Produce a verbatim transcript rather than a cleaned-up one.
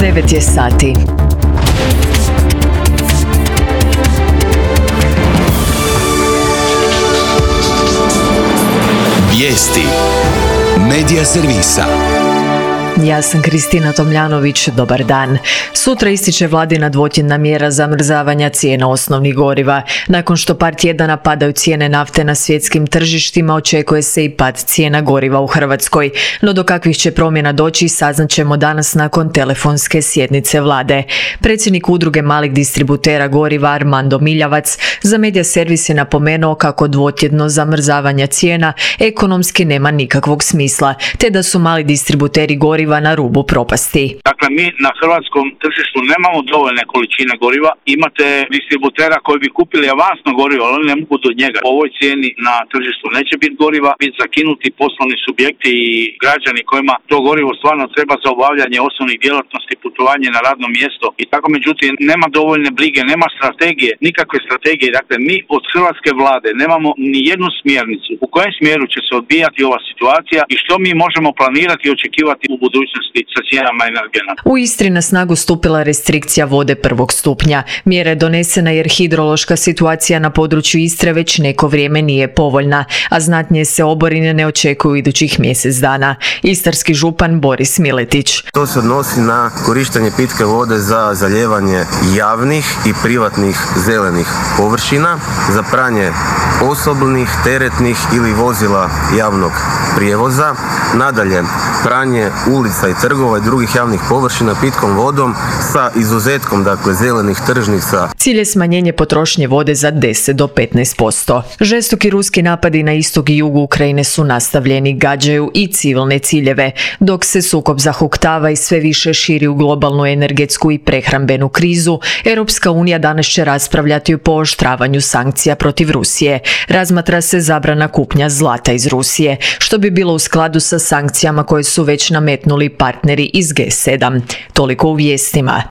devet je sati. Vijesti Medija servisa. Ja sam Kristina Tomljanović, dobar dan. Sutra ističe vladina dvotjedna mjera zamrzavanja cijena osnovnih goriva. Nakon što par tjedana padaju cijene nafte na svjetskim tržištima, očekuje se i pad cijena goriva u Hrvatskoj. No do kakvih će promjena doći saznat ćemo danas nakon telefonske sjednice vlade. Predsjednik udruge malih distributera goriva Armando Miljavac za Medija servis je napomenuo kako dvotjedno zamrzavanja cijena ekonomski nema nikakvog smisla, te da su mali distributeri goriva na rubu propasti. Dakle, mi na hrvatskom tržištu nemamo dovoljne količine goriva. Imate distributera koji bi kupili avansno gorivo, ali oni ne mogu do njega. Po ovoj cijeni na tržištu neće biti goriva, biti zakinuti poslovni subjekti i građani kojima to gorivo stvarno treba za obavljanje osnovnih djelatnosti, putovanje na radno mjesto i tako. Međutim, nema dovoljne brige, nema strategije, nikakve strategije. Dakle, mi od hrvatske vlade nemamo ni jednu smjernicu u kojem smjeru će se odbijati ova situacija i što mi možemo planirati i očekivati u budućnosti sa cijenama energenata. U Istri na snagu stupila restrikcija vode prvog stupnja. Mjera je donesena jer hidrološka situacija na području Istre već neko vrijeme nije povoljna, a znatnije se oborine ne očekuju idućih mjesec dana. Istarski župan Boris Miletić. To se odnosi na korištenje pitke vode za zalijevanje javnih i privatnih zelenih površina, za pranje osobnih, teretnih ili vozila javnog prijevoza, nadalje pranje ulica i trgova i drugih javnih površina pitkom vodom sa izuzetkom, dakle, zelenih tržnica. Cilj je smanjenje potrošnje vode za deset do petnaest posto. Žestoki ruski napadi na istok i jugu Ukrajine su nastavljeni, gađaju i civilne ciljeve, dok se sukob zahuktava i sve više širi u globalnu energetsku i prehrambenu krizu. Europska unija danas će raspravljati o pooštravanju sankcija protiv Rusije. Razmatra se zabrana kupnja zlata iz Rusije, što bi bilo u skladu sa sankcijama koje su već nametnuli partneri iz G sedam. Toliko u vijestima.